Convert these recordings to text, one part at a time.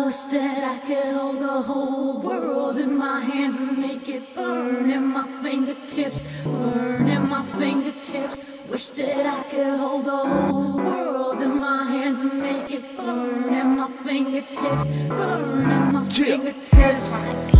wish that I could hold the whole world in my hands and make it burn in my fingertips, burn in my fingertips. Wish that I could hold the whole world in my hands and make it burn in my fingertips, burn in my fingertips.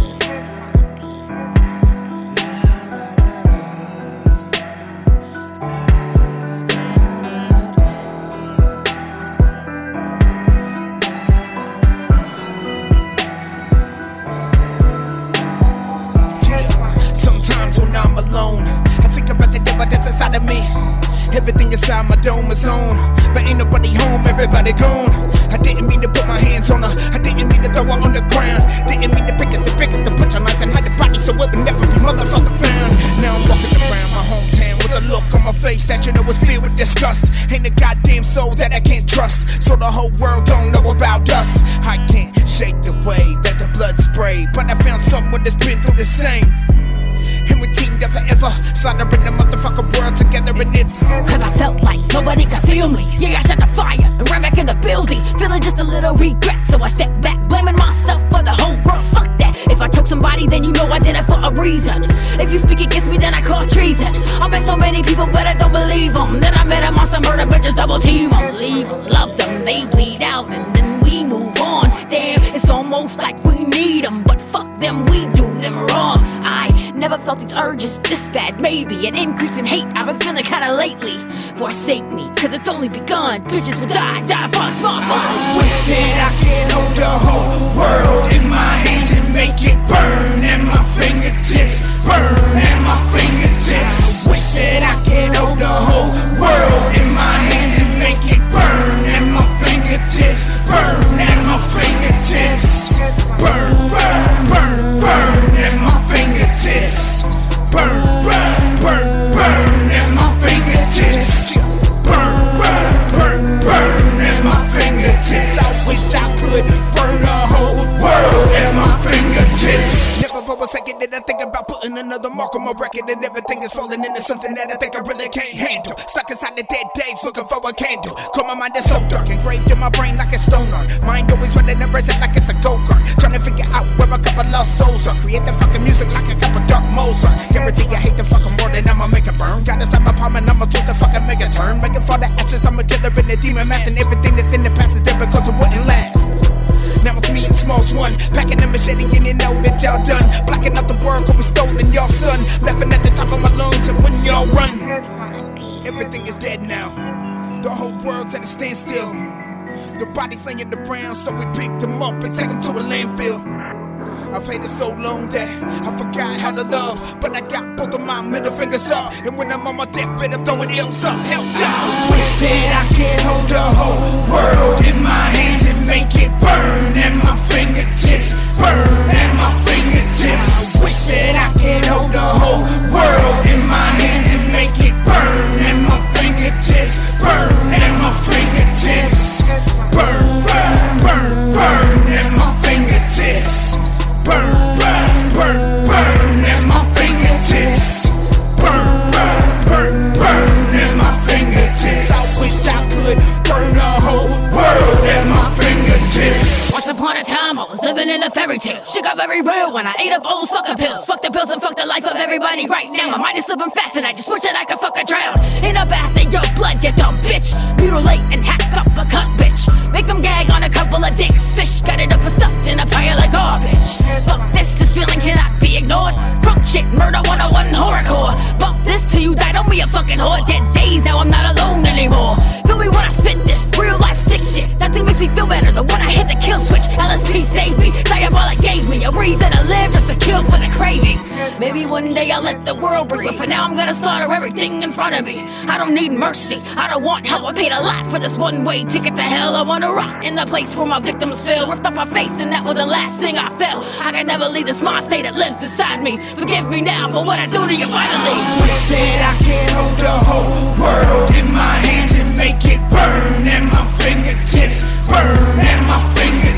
Sometimes when I'm alone, I think about the devil that's inside of me. Everything inside my dome is on, but ain't nobody home, everybody gone. I didn't mean to put my hands on her, I didn't mean to throw her on the ground. Didn't mean to pick up the biggest to put your lights and hide the body so it would never be motherfucking found. Now I'm walking around my hometown with a look on my face that you know is filled with disgust. Ain't a goddamn soul that I can't trust, so the whole world don't know about us. I can't shake the way that the blood spray, but I found someone that's been through the same. And we teamed up forever, slaughtering the motherfucking world together, and it's cause I felt like nobody could feel me. Yeah, I set the fire and ran back in the building, feeling just a little regret. So I stepped back, blaming myself for the whole world. Fuck that. If I choke somebody, then you know I did it for a reason. If you speak against me, then I call treason. I met so many people, but I don't believe them. Then I met them on some murder bitches, double team them. Leave them, love them, they bleed out, and then we move on. Damn, it's almost like we need them, but fuck them, we do them wrong. I never felt these urges this bad, maybe an increase in hate I've been feeling kinda lately. Forsake me, cause it's only begun. Bitches will die by small fun. I wish that I could hold the whole world in my hands and make it burn at my fingertips, burn at my fingertips. I wish that I could hold the whole world in my hands and make it burn at my fingertips, burn at my fingertips. Burn, burn, burn, burn at my fingertips. Burn, burn, burn, burn at my fingertips. Burn, burn, burn, burn at my fingertips. I wish I could burn the whole world at my fingertips. Never for a second did I think about putting another mark on my record, and everything is falling into something that I think I really can't handle. Stuck inside the dead days looking for a candle. Cause my mind is so dark, engraved in my brain like a stone art. Mind always running and racing like it's a go-kart. Trying to figure out where a couple lost souls are. Create the fucking music like a couple dark Mozart. Guarantee I hate the fucking world and I'ma make it burn. Got inside my palm and I'ma twist the fucking make it turn. Make it fall to ashes, I'm a killer in the demon mask. And everything that's in the past is there because it wouldn't last. Now it's me and Smalls one, packing the machete and you know that y'all done. Blocking out the world cause we stolen y'all son. Laughing at the top of my lungs and when y'all run. Everything is dead now, the whole world's at a standstill. The bodies laying in the ground, so we picked them up and take them to a landfill. I've hated so long that I forgot how to love, but I got both of my middle fingers up, and when I'm on my deathbed I'm throwing L's up. Hell yeah! I wish that I could hold the whole world in my hands and make it burn at my fingertips, burn at my fingertips. I wish that I could hold the whole world in my hands and make it burn at my fingertips, burn at my fingertips. Burn, burn, burn, burn at my fingertips. Burn, burn, burn, burn at my fingertips. Burn, burn, burn, burn at my fingertips. I wish I could burn the whole world at my fingertips. Once upon a time I was living in a fairy tale. Shit got very real when I ate up all those fucking pills. Fuck the pills and fuck the life of everybody right now. My mind is slipping fast and I just wish that I could fucking drown in a bath of your blood, you dumb bitch. Mutilate and hack up a cunt bitch. Make them gag on a couple of dicks. Fish got it up and stuffed in a pile of garbage. Fuck this feeling cannot be ignored. Drunk shit, murder 101 horrorcore. Bump this till you die, don't be a fucking whore. Dead days, now I'm not alone anymore. Feel me when I spit this real life sick shit. Nothing makes me feel better than when I hit the kill switch. LSP saved me, Diabolic gave me a reason to live, just a kill for the craving. Maybe one day I'll let the world break, but for now I'm gonna slaughter everything in front of me. I don't need mercy, I don't want help. I paid a lot for this one-way ticket to hell. I wanna rot in the place where my victims fell. Ripped up my face and that was the last thing I felt. I can never leave this mind state that lives inside me. Forgive me now for what I do to you finally. Wish that I could hold the whole world in my hands and make it burn at my fingertips, burn at my fingertips.